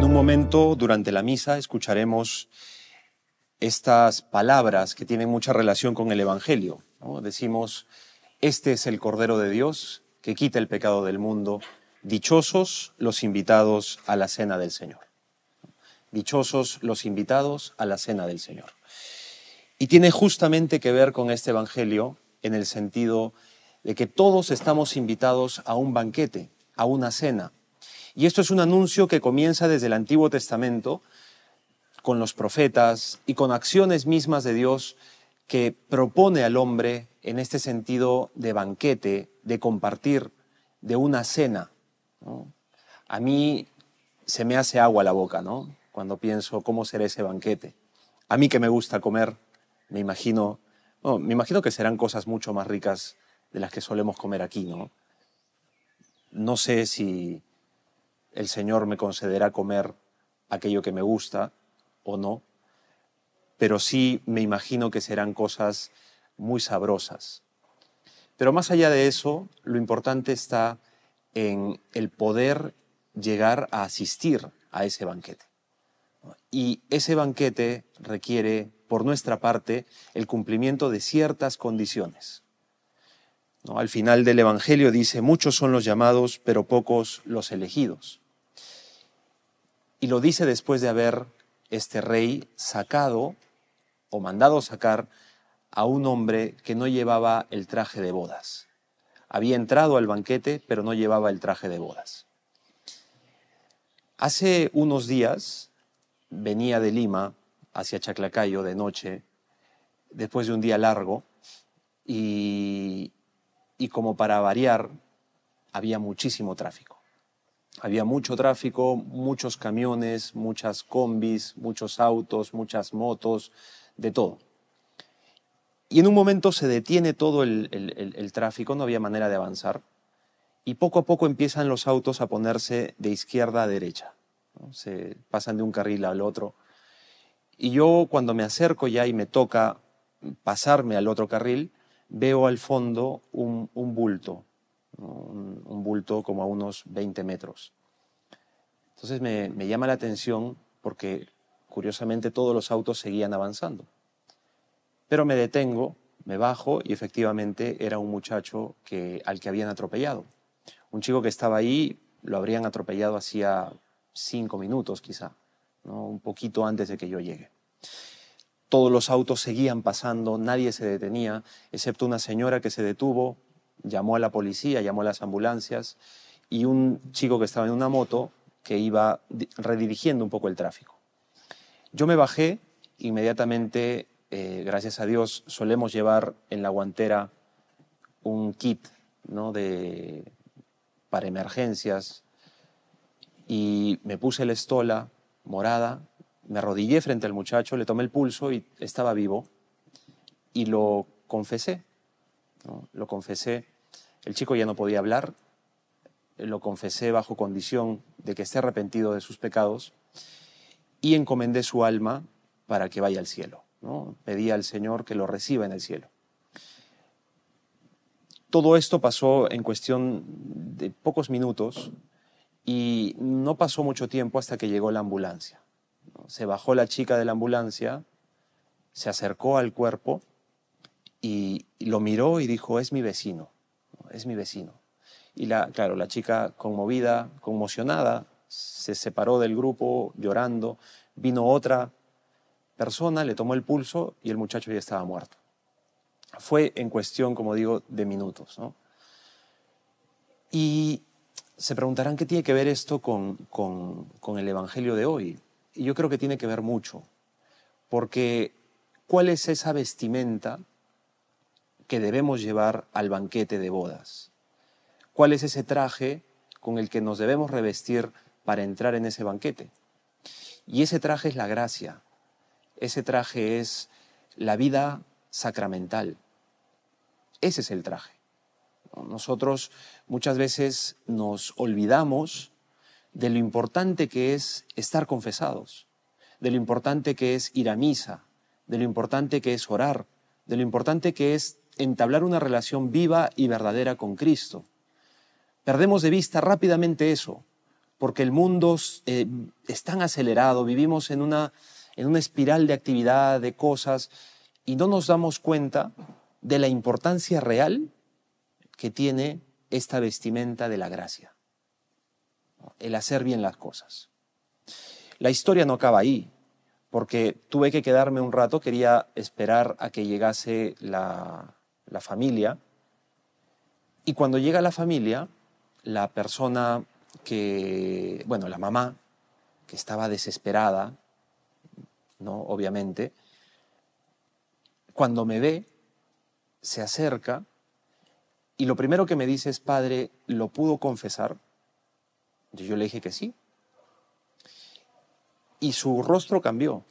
un momento, durante la misa, escucharemos estas palabras que tienen mucha relación con el Evangelio, ¿no? Decimos, este es el Cordero de Dios que quita el pecado del mundo. Dichosos los invitados a la cena del Señor. Dichosos los invitados a la cena del Señor. Y tiene justamente que ver con este Evangelio en el sentido de que todos estamos invitados a un banquete, a una cena. Y esto es un anuncio que comienza desde el Antiguo Testamento con los profetas y con acciones mismas de Dios que propone al hombre en este sentido de banquete, de compartir, de una cena, ¿no? A mí se me hace agua la boca, ¿no? Cuando pienso cómo será ese banquete. A mí que me gusta comer, me imagino que serán cosas mucho más ricas de las que solemos comer aquí, ¿no? No sé si el Señor me concederá comer aquello que me gusta o no, pero sí me imagino que serán cosas muy sabrosas. Pero más allá de eso, lo importante está en el poder llegar a asistir a ese banquete. Y ese banquete requiere, por nuestra parte, el cumplimiento de ciertas condiciones, ¿no? Al final del Evangelio dice, muchos son los llamados, pero pocos los elegidos. Y lo dice después de haber este rey sacado o mandado sacar a un hombre que no llevaba el traje de bodas. Había entrado al banquete, pero no llevaba el traje de bodas. Hace unos días venía de Lima hacia Chaclacayo de noche, después de un día largo, y como para variar, había muchísimo tráfico. Había mucho tráfico, muchos camiones, muchas combis, muchos autos, muchas motos, de todo. Y en un momento se detiene todo el tráfico, no había manera de avanzar, y poco a poco empiezan los autos a ponerse de izquierda a derecha, ¿no? Se pasan de un carril al otro. Y yo cuando me acerco ya y me toca pasarme al otro carril, veo al fondo un bulto, ¿no? Un bulto como a unos 20 metros. Entonces me llama la atención porque curiosamente todos los autos seguían avanzando. Pero me detengo, me bajo y efectivamente era un muchacho al que habían atropellado. Un chico que estaba ahí lo habrían atropellado hacía 5 minutos quizá, ¿no? Un poquito antes de que yo llegue. Todos los autos seguían pasando, nadie se detenía, excepto una señora que se detuvo, llamó a la policía, llamó a las ambulancias y un chico que estaba en una moto que iba redirigiendo un poco el tráfico. Yo me bajé inmediatamente, gracias a Dios, solemos llevar en la guantera un kit, ¿no? para emergencias, y me puse la estola morada, me arrodillé frente al muchacho, le tomé el pulso y estaba vivo, y lo confesé, ¿no? Lo confesé. El chico ya no podía hablar, lo confesé bajo condición de que esté arrepentido de sus pecados y encomendé su alma para que vaya al cielo, ¿no? Pedí al Señor que lo reciba en el cielo. Todo esto pasó en cuestión de pocos minutos y no pasó mucho tiempo hasta que llegó la ambulancia, ¿no? Se bajó la chica de la ambulancia, se acercó al cuerpo y lo miró y dijo, es mi vecino, ¿no? Es mi vecino. Y claro, la chica conmovida, conmocionada, se separó del grupo llorando. Vino otra persona, le tomó el pulso y el muchacho ya estaba muerto. Fue en cuestión, como digo, de minutos, ¿no? Y se preguntarán qué tiene que ver esto con el Evangelio de hoy. Y yo creo que tiene que ver mucho, porque ¿cuál es esa vestimenta que debemos llevar al banquete de bodas? ¿Cuál es ese traje con el que nos debemos revestir para entrar en ese banquete? Y ese traje es la gracia, ese traje es la vida sacramental. Ese es el traje. Nosotros muchas veces nos olvidamos de lo importante que es estar confesados, de lo importante que es ir a misa, de lo importante que es orar, de lo importante que es entablar una relación viva y verdadera con Cristo. Perdemos de vista rápidamente eso, porque el mundo es tan acelerado, vivimos en una espiral de actividad, de cosas, y no nos damos cuenta de la importancia real que tiene esta vestimenta de la gracia, el hacer bien las cosas. La historia no acaba ahí, porque tuve que quedarme un rato, quería esperar a que llegase la familia, y cuando llega la familia, la persona la mamá, que estaba desesperada, ¿no? Obviamente, cuando me ve, se acerca y lo primero que me dice es: padre, ¿lo pudo confesar? Y yo le dije que sí. Y su rostro cambió.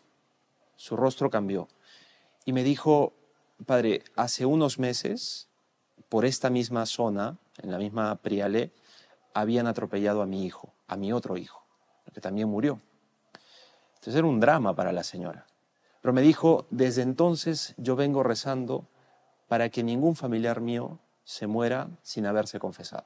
Y me dijo: padre, hace unos meses, por esta misma zona, en la misma Prialé, habían atropellado a mi hijo, a mi otro hijo, que también murió. Entonces era un drama para la señora. Pero me dijo: desde entonces yo vengo rezando para que ningún familiar mío se muera sin haberse confesado.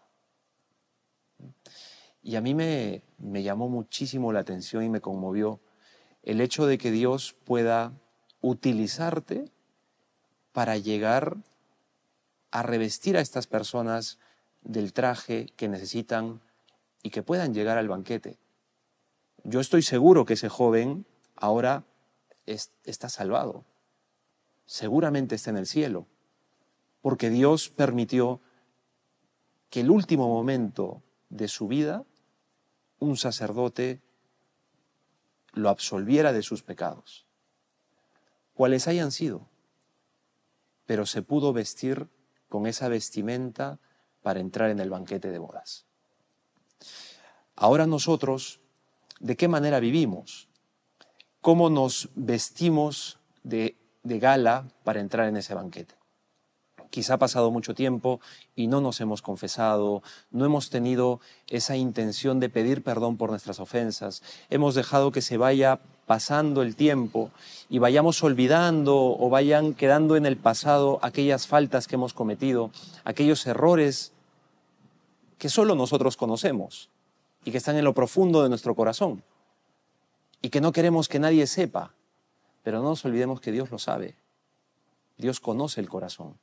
Y a mí me llamó muchísimo la atención y me conmovió el hecho de que Dios pueda utilizarte para llegar a revestir a estas personas del traje que necesitan y que puedan llegar al banquete. Yo estoy seguro que ese joven ahora está salvado. Seguramente está en el cielo, porque Dios permitió que el último momento de su vida un sacerdote lo absolviera de sus pecados, cuales hayan sido, pero se pudo vestir con esa vestimenta para entrar en el banquete de bodas. Ahora nosotros, ¿de qué manera vivimos? ¿Cómo nos vestimos de gala para entrar en ese banquete? Quizá ha pasado mucho tiempo y no nos hemos confesado, no hemos tenido esa intención de pedir perdón por nuestras ofensas, hemos dejado que se vaya pasando el tiempo y vayamos olvidando o vayan quedando en el pasado aquellas faltas que hemos cometido, aquellos errores que solo nosotros conocemos y que están en lo profundo de nuestro corazón y que no queremos que nadie sepa, pero no nos olvidemos que Dios lo sabe, Dios conoce el corazón.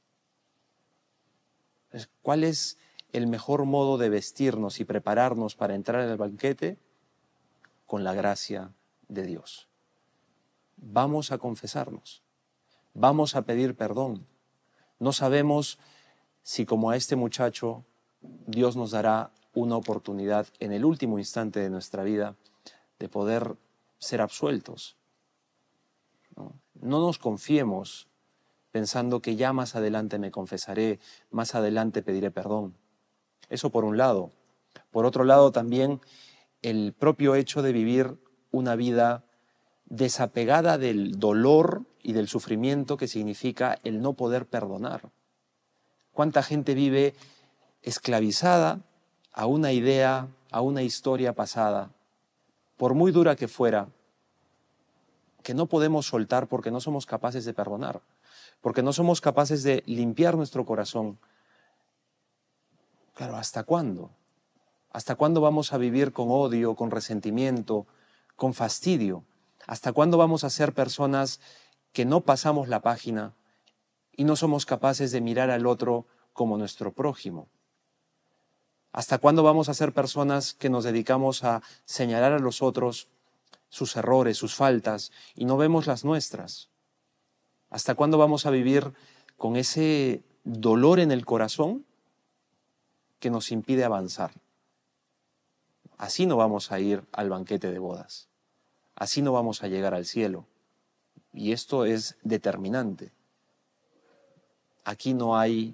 ¿Cuál es el mejor modo de vestirnos y prepararnos para entrar en el banquete? Con la gracia de Dios. Vamos a confesarnos, vamos a pedir perdón. No sabemos si, como a este muchacho, Dios nos dará una oportunidad en el último instante de nuestra vida de poder ser absueltos. No nos confiemos pensando que ya más adelante me confesaré, más adelante pediré perdón. Eso por un lado. Por otro lado, también el propio hecho de vivir una vida desapegada del dolor y del sufrimiento que significa el no poder perdonar. ¿Cuánta gente vive esclavizada a una idea, a una historia pasada, por muy dura que fuera, que no podemos soltar porque no somos capaces de perdonar? Porque no somos capaces de limpiar nuestro corazón. Claro, ¿hasta cuándo? ¿Hasta cuándo vamos a vivir con odio, con resentimiento, con fastidio? ¿Hasta cuándo vamos a ser personas que no pasamos la página y no somos capaces de mirar al otro como nuestro prójimo? ¿Hasta cuándo vamos a ser personas que nos dedicamos a señalar a los otros sus errores, sus faltas, y no vemos las nuestras? ¿Hasta cuándo vamos a vivir con ese dolor en el corazón que nos impide avanzar? Así no vamos a ir al banquete de bodas. Así no vamos a llegar al cielo. Y esto es determinante. Aquí no hay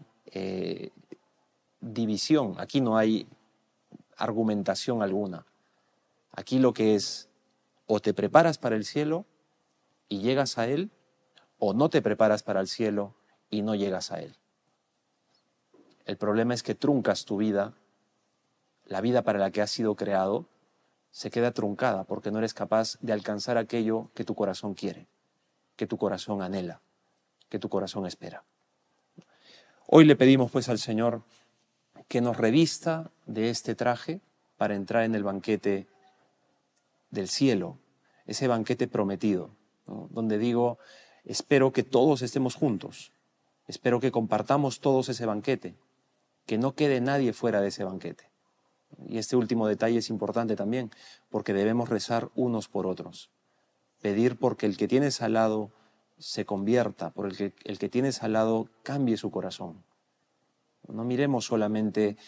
división, aquí no hay argumentación alguna. Aquí lo que es: o te preparas para el cielo y llegas a él, o no te preparas para el cielo y no llegas a él. El problema es que truncas tu vida, la vida para la que has sido creado, se queda truncada porque no eres capaz de alcanzar aquello que tu corazón quiere, que tu corazón anhela, que tu corazón espera. Hoy le pedimos pues al Señor que nos revista de este traje, para entrar en el banquete del cielo, ese banquete prometido, ¿no? Donde digo, espero que todos estemos juntos, espero que compartamos todos ese banquete, que no quede nadie fuera de ese banquete. Y este último detalle es importante también, porque debemos rezar unos por otros, pedir porque el que tienes al lado se convierta, por el que tienes al lado cambie su corazón. No miremos solamente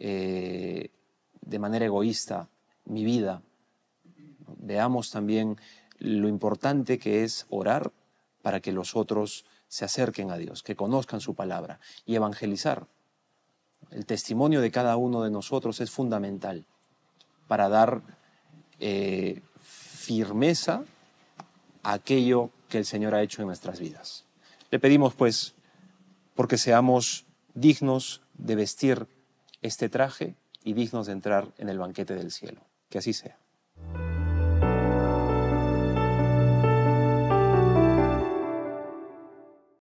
de manera egoísta mi vida, veamos también lo importante que es orar para que los otros se acerquen a Dios, que conozcan su palabra y evangelizar. El testimonio de cada uno de nosotros es fundamental para dar firmeza a aquello que el Señor ha hecho en nuestras vidas. Le pedimos, pues, porque seamos dignos de vestir este traje y dignos de entrar en el banquete del cielo. Que así sea.